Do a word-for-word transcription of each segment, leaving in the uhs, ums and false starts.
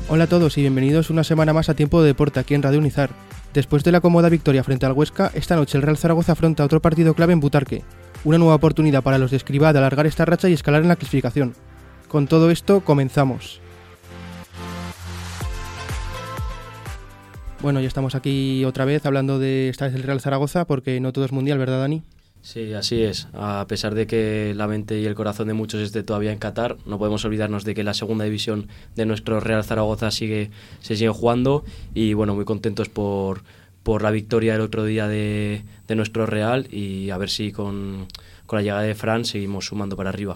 Hola a todos y bienvenidos una semana más a Tiempo de Deporte aquí en Radio Unizar. Después de la cómoda victoria frente al Huesca, esta noche el Real Zaragoza afronta otro partido clave en Butarque, una nueva oportunidad para los de Escribá de alargar esta racha y escalar en la clasificación. Con todo esto, comenzamos. Bueno, ya estamos aquí otra vez hablando de esta vez del Real Zaragoza, porque no todo es mundial, ¿verdad, Dani? Sí, así es. A pesar de que la mente y el corazón de muchos esté todavía en Qatar, no podemos olvidarnos de que la segunda división de nuestro Real Zaragoza sigue, se sigue jugando y bueno, muy contentos por, por la victoria el otro día de, de nuestro Real y a ver si con, con la llegada de Fran seguimos sumando para arriba.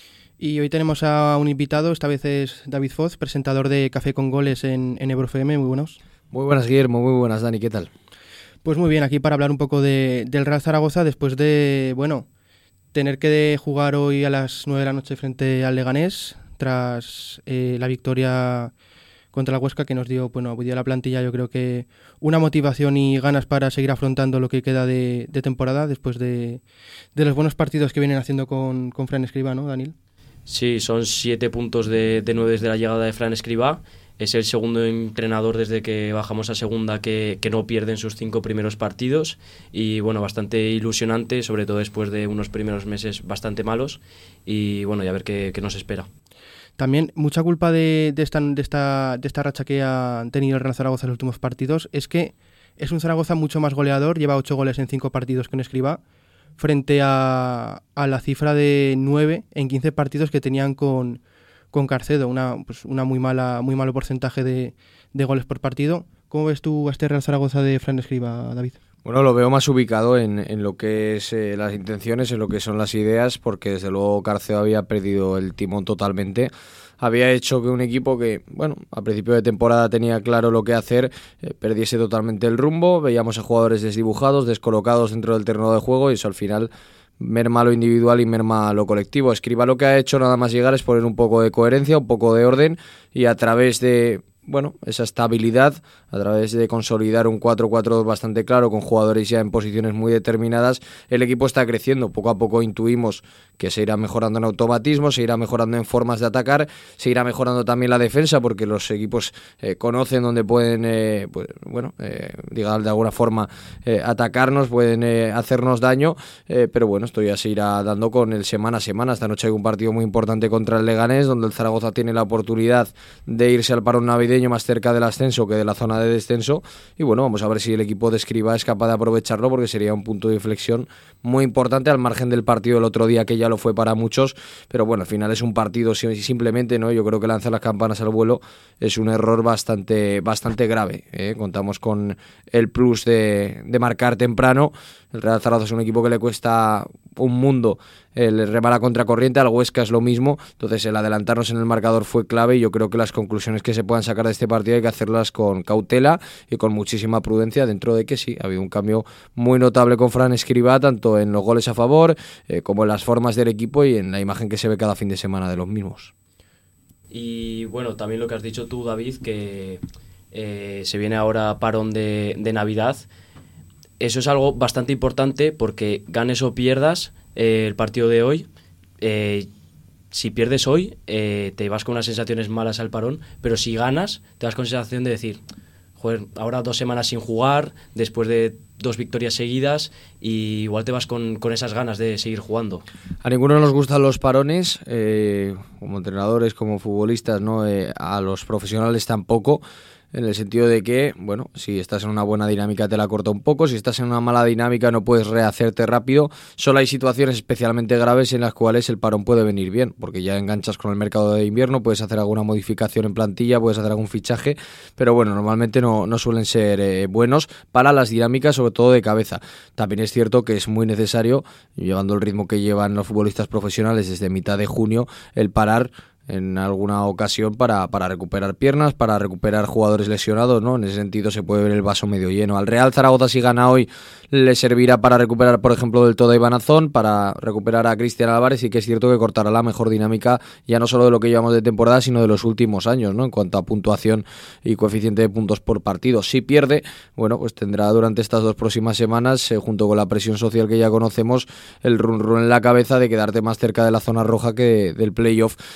Y hoy tenemos a un invitado, esta vez es David Foz, presentador de Café con Goles en, en Ebro F M. Muy buenos. Muy buenas, Guillermo, muy buenas, Dani, ¿qué tal? Pues muy bien, aquí para hablar un poco de, del Real Zaragoza después de, bueno, tener que jugar hoy a las nueve de la noche frente al Leganés tras eh, la victoria contra la Huesca que nos dio, bueno, dio la plantilla, yo creo que una motivación y ganas para seguir afrontando lo que queda de, de temporada después de, de los buenos partidos que vienen haciendo con, con Fran Escribá, ¿no, Daniel? Sí, son siete puntos de, de nueve desde la llegada de Fran Escribá. Es el segundo entrenador desde que bajamos a segunda que, que no pierde en sus cinco primeros partidos y bueno, bastante ilusionante, sobre todo después de unos primeros meses bastante malos y bueno, ya ver qué, qué nos espera. También mucha culpa de, de, esta, de, esta, de esta racha que ha tenido el Real Zaragoza en los últimos partidos es que es un Zaragoza mucho más goleador, lleva ocho goles en cinco partidos que un Escribá, frente a, a la cifra de nueve en quince partidos que tenían con... con Carcedo, una, pues una muy mala, muy malo porcentaje de, de goles por partido. ¿Cómo ves tú a este Real Zaragoza de Fran Escribá, David? Bueno, lo veo más ubicado en, en lo que es eh, las intenciones, en lo que son las ideas, porque desde luego Carcedo había perdido el timón totalmente. Había hecho que un equipo que, bueno, a principio de temporada tenía claro lo que hacer, eh, perdiese totalmente el rumbo. Veíamos a jugadores desdibujados, descolocados dentro del terreno de juego y eso al final merma lo individual y merma lo colectivo. Escribá lo que ha hecho nada más llegar es poner un poco de coherencia, un poco de orden y a través de, bueno, esa estabilidad, a través de consolidar un cuatro cuatro dos bastante claro con jugadores ya en posiciones muy determinadas, el equipo está creciendo. Poco a poco intuimos que se irá mejorando en automatismo, se irá mejorando en formas de atacar, se irá mejorando también la defensa porque los equipos eh, conocen dónde pueden, eh, pues, bueno, eh, digamos de alguna forma eh, atacarnos, pueden eh, hacernos daño, eh, pero bueno, esto ya se irá dando con el semana a semana. Esta noche hay un partido muy importante contra el Leganés, donde el Zaragoza tiene la oportunidad de irse al parón navideño más cerca del ascenso que de la zona de descenso y bueno, vamos a ver si el equipo de Escribá es capaz de aprovecharlo porque sería un punto de inflexión muy importante al margen del partido del otro día que ya lo fue para muchos, pero bueno, al final es un partido simplemente, ¿no? Yo creo que lanzar las campanas al vuelo es un error bastante bastante grave, ¿eh? Contamos con el plus de, de marcar temprano. El Real Zaragoza es un equipo que le cuesta un mundo el remar a contracorriente, al Huesca es lo mismo, entonces el adelantarnos en el marcador fue clave y yo creo que las conclusiones que se puedan sacar de este partido hay que hacerlas con cautela y con muchísima prudencia, dentro de que sí, ha habido un cambio muy notable con Fran Escribá, tanto en los goles a favor eh, como en las formas del equipo y en la imagen que se ve cada fin de semana de los mismos. Y bueno, también lo que has dicho tú, David, que eh, se viene ahora parón de, de Navidad. Eso es algo bastante importante porque ganes o pierdas eh, el partido de hoy, eh, si pierdes hoy eh, te vas con unas sensaciones malas al parón, pero si ganas te vas con sensación de decir, joder, ahora dos semanas sin jugar, después de dos victorias seguidas y igual te vas con, con esas ganas de seguir jugando. A ninguno nos gustan los parones, eh, como entrenadores, como futbolistas, ¿no? Eh, a los profesionales tampoco. En el sentido de que, bueno, si estás en una buena dinámica te la corta un poco, si estás en una mala dinámica no puedes rehacerte rápido. Solo hay situaciones especialmente graves en las cuales el parón puede venir bien, porque ya enganchas con el mercado de invierno, puedes hacer alguna modificación en plantilla, puedes hacer algún fichaje, pero bueno, normalmente no, no suelen ser eh, buenos para las dinámicas, sobre todo de cabeza. También es cierto que es muy necesario, llevando el ritmo que llevan los futbolistas profesionales desde mitad de junio, el parar en alguna ocasión para, para recuperar piernas, para recuperar jugadores lesionados, ¿no? En ese sentido se puede ver el vaso medio lleno. Al Real Zaragoza, si gana hoy, le servirá para recuperar, por ejemplo, del todo a Iván Azón, para recuperar a Cristian Álvarez, y que es cierto que cortará la mejor dinámica ya no solo de lo que llevamos de temporada, sino de los últimos años, ¿no? En cuanto a puntuación y coeficiente de puntos por partido. Si pierde, bueno, pues tendrá durante estas dos próximas semanas, eh, junto con la presión social que ya conocemos, el run run en la cabeza de quedarte más cerca de la zona roja que de, del playoff. Aún así,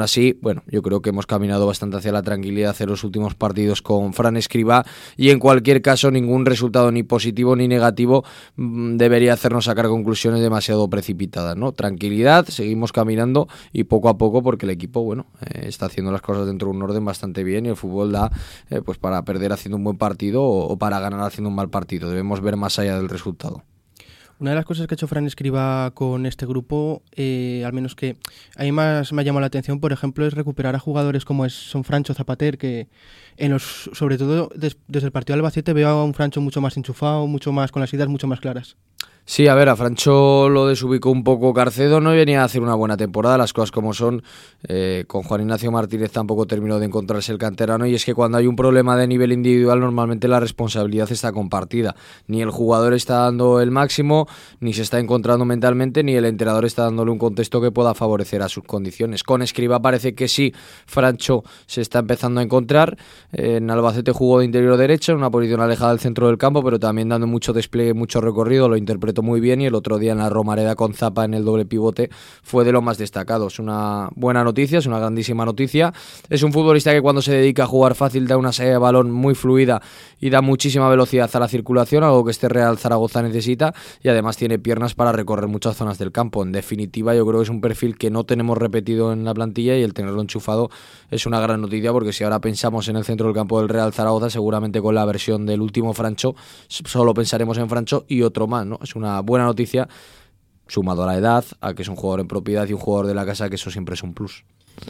así, bueno, yo creo que hemos caminado bastante hacia la tranquilidad en los últimos partidos con Fran Escribá, y en cualquier caso ningún resultado ni positivo ni negativo mmm, debería hacernos sacar conclusiones demasiado precipitadas, ¿no? Tranquilidad, seguimos caminando y poco a poco, porque el equipo, bueno, eh, está haciendo las cosas dentro de un orden bastante bien, y el fútbol da eh, pues para perder haciendo un buen partido o, o para ganar haciendo un mal partido. Debemos ver más allá del resultado. Una de las cosas que ha hecho Fran Escribá con este grupo, eh, al menos que a mí más me ha llamado la atención, por ejemplo, es recuperar a jugadores como es, son Francho, Zapater, que en los, sobre todo des, desde el partido de Albacete veo a un Francho mucho más enchufado, mucho más con las ideas mucho más claras. Sí, a ver, a Francho lo desubicó un poco Carcedo, no venía a hacer una buena temporada, las cosas como son. Eh, con Juan Ignacio Martínez tampoco terminó de encontrarse el canterano, y es que cuando hay un problema de nivel individual normalmente la responsabilidad está compartida. Ni el jugador está dando el máximo, ni se está encontrando mentalmente, ni el entrenador está dándole un contexto que pueda favorecer a sus condiciones. Con Escribá parece que sí, Francho se está empezando a encontrar. Eh, en Albacete jugó de interior derecho, en una posición alejada del centro del campo, pero también dando mucho despliegue, mucho recorrido, lo interpretó muy bien, y el otro día en la Romareda con Zapa en el doble pivote fue de lo más destacado. Es una buena noticia, es una grandísima noticia. Es un futbolista que cuando se dedica a jugar fácil da una salida de balón muy fluida y da muchísima velocidad a la circulación, algo que este Real Zaragoza necesita, y además tiene piernas para recorrer muchas zonas del campo. En definitiva, yo creo que es un perfil que no tenemos repetido en la plantilla, y el tenerlo enchufado es una gran noticia, porque si ahora pensamos en el centro del campo del Real Zaragoza, seguramente con la versión del último Francho solo pensaremos en Francho y otro más, ¿no? Es una buena noticia, sumado a la edad, a que es un jugador en propiedad y un jugador de la casa, que eso siempre es un plus.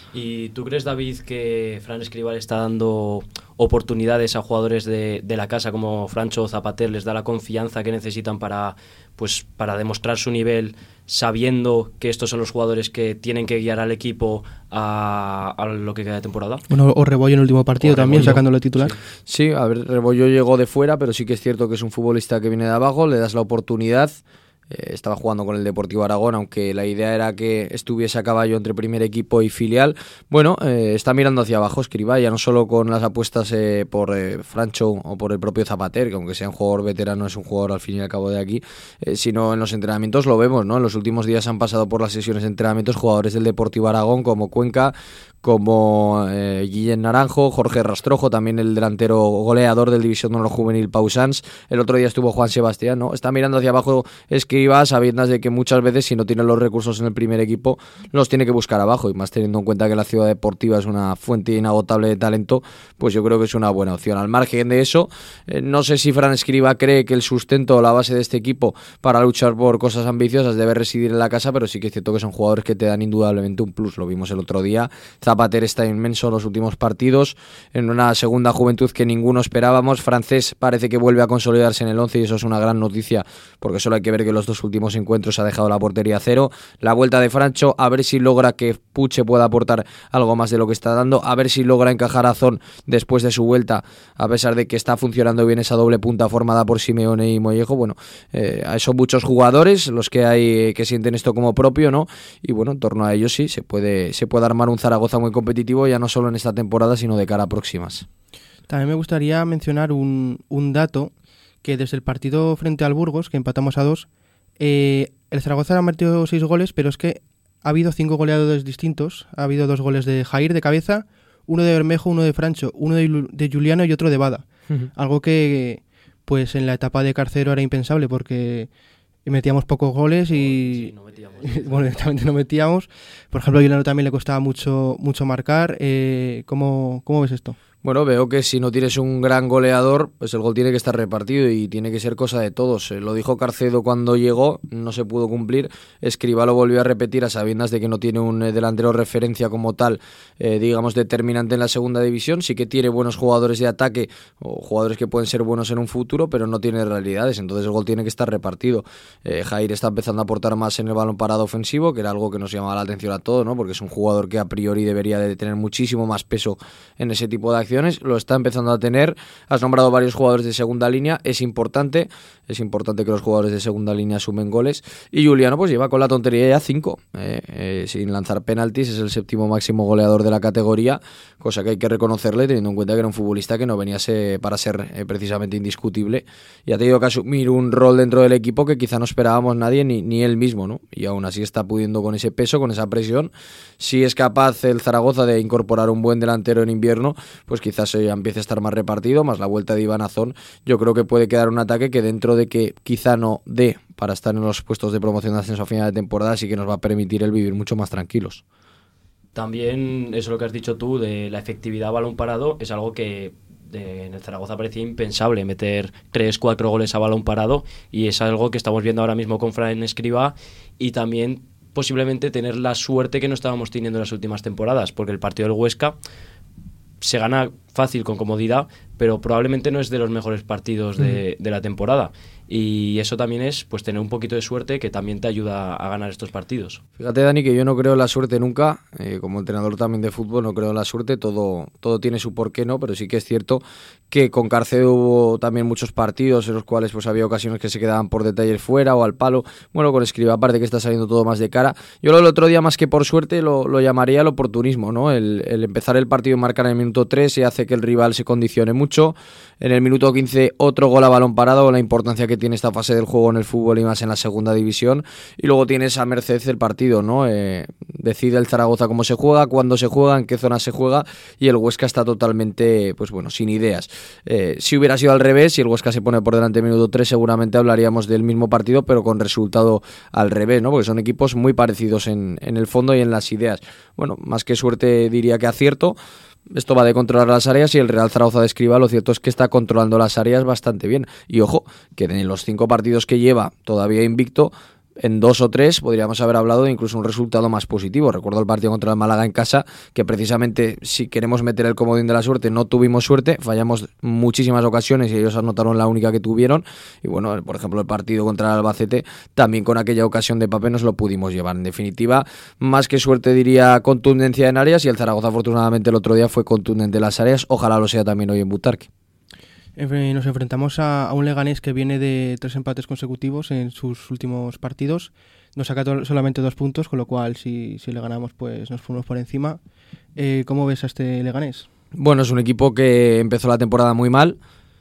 ¿Y tú crees, David, que Fran Escribá le está dando oportunidades a jugadores de, de la casa como Francho o Zapater? ¿Les da la confianza que necesitan para, pues, para demostrar su nivel, sabiendo que estos son los jugadores que tienen que guiar al equipo a, a lo que queda de temporada? Bueno, o Rebollo en el último partido o también, Rebollo, sacándolo titular. Sí. sí, a ver, Rebollo llegó de fuera, pero sí que es cierto que es un futbolista que viene de abajo, le das la oportunidad. Eh, estaba jugando con el Deportivo Aragón, aunque la idea era que estuviese a caballo entre primer equipo y filial. Bueno, eh, está mirando hacia abajo Escribá, ya no solo con las apuestas eh, por eh, Francho o por el propio Zapater, que aunque sea un jugador veterano es un jugador al fin y al cabo de aquí, eh, sino en los entrenamientos lo vemos, ¿no? En los últimos días han pasado por las sesiones de entrenamientos jugadores del Deportivo Aragón como Cuenca, como eh, Guillén Naranjo, Jorge Rastrojo, también el delantero goleador del División de Honor Juvenil Pau Sanz. El otro día estuvo Juan Sebastián, ¿no? Está mirando hacia abajo Escribá, sabiendo de que muchas veces, si no tiene los recursos en el primer equipo, los tiene que buscar abajo, y más teniendo en cuenta que la ciudad deportiva es una fuente inagotable de talento, pues yo creo que es una buena opción. Al margen de eso, eh, no sé si Fran Escribá cree que el sustento o la base de este equipo para luchar por cosas ambiciosas debe residir en la casa, pero sí que es cierto que son jugadores que te dan indudablemente un plus. Lo vimos el otro día. Zapater está inmenso en los últimos partidos, en una segunda juventud que ninguno esperábamos. Francés parece que vuelve a consolidarse en el once, y eso es una gran noticia, porque solo hay que ver que los dos últimos encuentros ha dejado la portería a cero. La vuelta de Francho, a ver si logra que Puche pueda aportar algo más de lo que está dando, a ver si logra encajar a Zon después de su vuelta, a pesar de que está funcionando bien esa doble punta formada por Simeone y Mollejo. Bueno, eh, son muchos jugadores los que hay que sienten esto como propio, ¿no? Y bueno, en torno a ellos sí, se puede, se puede armar un Zaragoza muy competitivo, ya no solo en esta temporada, sino de cara a próximas. También me gustaría mencionar un, un dato, que desde el partido frente al Burgos, que empatamos a dos, eh, el Zaragoza ha metido seis goles, pero es que ha habido cinco goleadores distintos. Ha habido dos goles de Jair de cabeza, uno de Bermejo, uno de Francho, uno de, de Juliano y otro de Bada. Uh-huh. Algo que pues en la etapa de Carcero era impensable, porque metíamos pocos goles y sí, no metíamos. bueno, directamente no metíamos. Por ejemplo, a Juliano también le costaba mucho mucho marcar. Eh, ¿cómo, ¿Cómo ves esto? Bueno, veo que si no tienes un gran goleador, pues el gol tiene que estar repartido y tiene que ser cosa de todos. Lo dijo Carcedo cuando llegó, no se pudo cumplir. Escribá lo volvió a repetir a sabiendas de que no tiene un delantero referencia como tal, eh, digamos, determinante en la segunda división. Sí que tiene buenos jugadores de ataque o jugadores que pueden ser buenos en un futuro, pero no tiene realidades. Entonces el gol tiene que estar repartido. Eh, Jair está empezando a aportar más en el balón parado ofensivo, que era algo que nos llamaba la atención a todos, ¿no? Porque es un jugador que a priori debería de tener muchísimo más peso en ese tipo de acciones. sensaciones, lo está empezando a tener. Has nombrado varios jugadores de segunda línea, es importante, es importante que los jugadores de segunda línea sumen goles. Y Juliano pues lleva con la tontería ya cinco, eh, eh, sin lanzar penaltis, es el séptimo máximo goleador de la categoría, cosa que hay que reconocerle teniendo en cuenta que era un futbolista que no venía para ser eh, precisamente indiscutible y ha tenido que asumir un rol dentro del equipo que quizá no esperábamos nadie, ni, ni él mismo, ¿no? Y aún así está pudiendo con ese peso, con esa presión. Si es capaz el Zaragoza de incorporar un buen delantero en invierno, pues quizás ya empiece a estar más repartido, más la vuelta de Iván Azón. Yo creo que puede quedar un ataque que dentro de que quizá no dé para estar en los puestos de promoción de ascenso a final de temporada, sí que nos va a permitir el vivir mucho más tranquilos. También eso lo que has dicho tú de la efectividad a balón parado es algo que de, en el Zaragoza parecía impensable, meter tres, cuatro goles a balón parado, y es algo que estamos viendo ahora mismo con Fran Escribá, y también posiblemente tener la suerte que no estábamos teniendo en las últimas temporadas, porque el partido del Huesca se gana fácil, con comodidad, pero probablemente no es de los mejores partidos de, de la temporada. Y eso también es pues tener un poquito de suerte, que también te ayuda a ganar estos partidos. Fíjate, Dani, que yo no creo en la suerte nunca, eh, como entrenador también de fútbol no creo en la suerte, todo, todo tiene su porqué, ¿no? Pero sí que es cierto que con Carcedo hubo también muchos partidos en los cuales pues había ocasiones que se quedaban por detalles fuera o al palo. Bueno, con Escribá aparte que está saliendo todo más de cara. Yo el otro día, más que por suerte, lo, lo llamaría el oportunismo, ¿no? El, el empezar el partido y marcar en el minuto tres y hace que el rival se condicione mucho. En el minuto quince otro gol a balón parado, la importancia que tiene esta fase del juego en el fútbol y más en la segunda división, y luego tienes a merced el partido, ¿no? Eh, decide el Zaragoza cómo se juega, cuándo se juega, en qué zona se juega, y el Huesca está totalmente, pues bueno, sin ideas. Eh, si hubiera sido al revés, si el Huesca se pone por delante en minuto tres, seguramente hablaríamos del mismo partido, pero con resultado al revés, ¿no? Porque son equipos muy parecidos en, en el fondo y en las ideas. Bueno, más que suerte diría que acierto. Esto va de controlar las áreas, y el Real Zaragoza de Escribá lo cierto es que está controlando las áreas bastante bien. Y ojo, que en los cinco partidos que lleva todavía invicto, en dos o tres podríamos haber hablado de incluso un resultado más positivo. Recuerdo el partido contra el Málaga en casa, que precisamente si queremos meter el comodín de la suerte, no tuvimos suerte, fallamos muchísimas ocasiones y ellos anotaron la única que tuvieron. Y bueno, por ejemplo, el partido contra el Albacete, también con aquella ocasión de Pape nos lo pudimos llevar. En definitiva, más que suerte diría contundencia en áreas, y el Zaragoza afortunadamente el otro día fue contundente en las áreas. Ojalá lo sea también hoy en Butarque. Nos enfrentamos a, a un Leganés que viene de tres empates consecutivos en sus últimos partidos. Nos saca to- solamente dos puntos, con lo cual si, si le ganamos pues nos ponemos por encima. Eh, ¿Cómo ves a este Leganés? Bueno, es un equipo que empezó la temporada muy mal.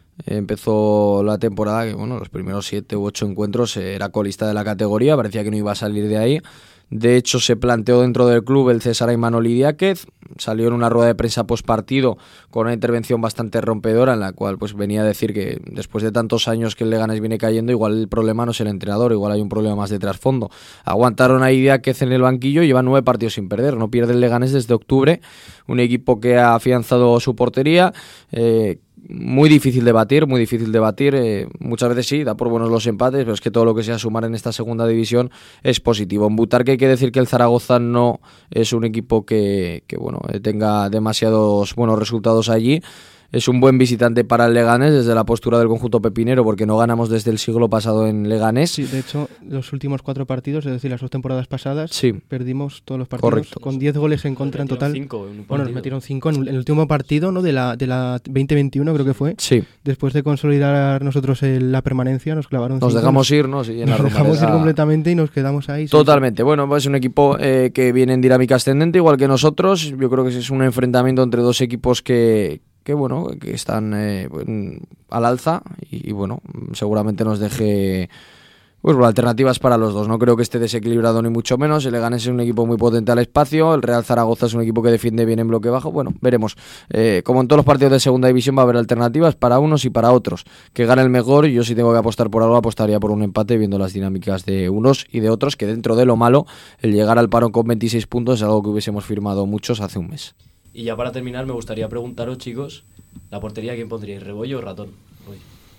Empezó la temporada que, bueno, los primeros siete u ocho encuentros era colista de la categoría, parecía que no iba a salir de ahí. De hecho, se planteó dentro del club el César Imanol Idiáquez, salió en una rueda de prensa postpartido con una intervención bastante rompedora, en la cual pues venía a decir que después de tantos años que el Leganés viene cayendo, igual el problema no es el entrenador, igual hay un problema más de trasfondo. Aguantaron a Idiáquez en el banquillo, llevan nueve partidos sin perder, no pierde el Leganés desde octubre, un equipo que ha afianzado su portería, eh, muy difícil de batir, muy difícil de batir, eh, muchas veces sí, da por buenos los empates, pero es que todo lo que sea sumar en esta segunda división es positivo. En Butarque hay que decir que el Zaragoza no es un equipo que, que bueno, tenga demasiados buenos resultados allí. Es un buen visitante para el Leganés desde la postura del conjunto pepinero, porque no ganamos desde el siglo pasado en Leganés. Sí, de hecho, los últimos cuatro partidos, es decir, las dos temporadas pasadas, sí, perdimos todos los partidos. Correcto. Con diez goles en contra en total. Cinco en un bueno, nos metieron cinco en el último partido, ¿no? De la, de la veinte veintiuno, creo que fue. Sí. Después de consolidar nosotros el, la permanencia, nos clavaron Nos cinco. dejamos ir, ¿no? Sí, en nos la dejamos ir completamente y nos quedamos ahí. Totalmente. Sí. Bueno, pues es un equipo eh, que viene en dinámica ascendente, igual que nosotros. Yo creo que es un enfrentamiento entre dos equipos que... que bueno, que están eh, al alza y, y bueno, seguramente nos deje pues alternativas para los dos. No creo que esté desequilibrado ni mucho menos. El Leganés es un equipo muy potente al espacio, el Real Zaragoza es un equipo que defiende bien en bloque bajo. Bueno, veremos. Eh, como en todos los partidos de segunda división va a haber alternativas para unos y para otros. Que gane el mejor, y yo si tengo que apostar por algo apostaría por un empate, viendo las dinámicas de unos y de otros, que dentro de lo malo, el llegar al parón con veintiséis puntos es algo que hubiésemos firmado muchos hace un mes. Y ya para terminar me gustaría preguntaros, chicos, ¿la portería quién pondríais, Rebollo o Ratón? Uy.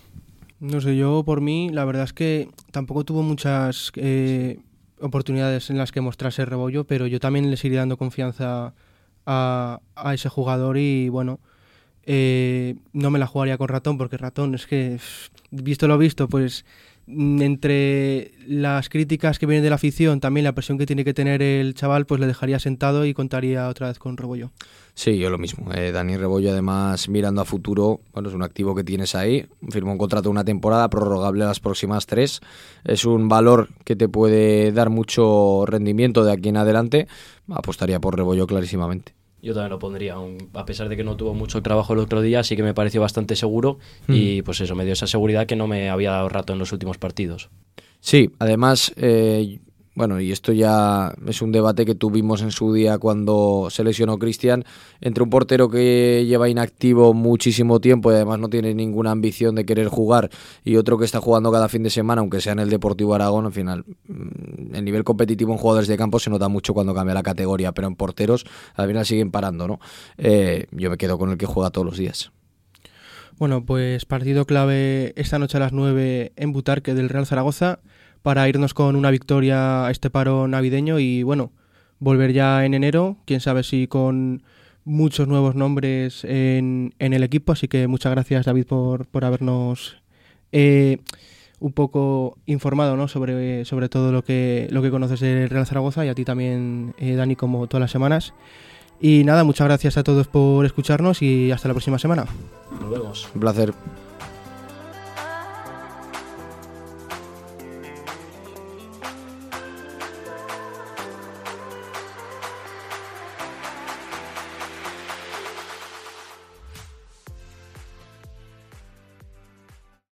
No sé, yo por mí la verdad es que tampoco tuvo muchas eh, oportunidades en las que mostrarse Rebollo, pero yo también le seguiré dando confianza a, a ese jugador y bueno, eh, no me la jugaría con Ratón, porque Ratón es que, visto lo visto, pues entre las críticas que vienen de la afición, también la presión que tiene que tener el chaval, pues le dejaría sentado y contaría otra vez con Rebollo. Sí, yo lo mismo. Eh, Dani Rebollo, además, mirando a futuro, bueno, es un activo que tienes ahí. Firmó un contrato de una temporada, prorrogable a las próximas tres. Es un valor que te puede dar mucho rendimiento de aquí en adelante. Apostaría por Rebollo clarísimamente. Yo también lo pondría, a pesar de que no tuvo mucho trabajo el otro día, sí que me pareció bastante seguro mm. y pues eso, me dio esa seguridad que no me había dado rato en los últimos partidos. Sí, además, eh, bueno, y esto ya es un debate que tuvimos en su día cuando se lesionó Cristian, entre un portero que lleva inactivo muchísimo tiempo y además no tiene ninguna ambición de querer jugar y otro que está jugando cada fin de semana, aunque sea en el Deportivo Aragón. Al final, el nivel competitivo en jugadores de campo se nota mucho cuando cambia la categoría, pero en porteros al final siguen parando, ¿no? Eh, yo me quedo con el que juega todos los días. Bueno, pues partido clave esta noche a las nueve en Butarque del Real Zaragoza para irnos con una victoria a este paro navideño y bueno, volver ya en enero, quién sabe si con muchos nuevos nombres en, en el equipo, así que muchas gracias David por, por habernos eh, un poco informado, ¿no? sobre, sobre todo lo que, lo que conoces del Real Zaragoza y a ti también eh, Dani, como todas las semanas. Y nada, muchas gracias a todos por escucharnos y hasta la próxima semana. Nos vemos. Un placer.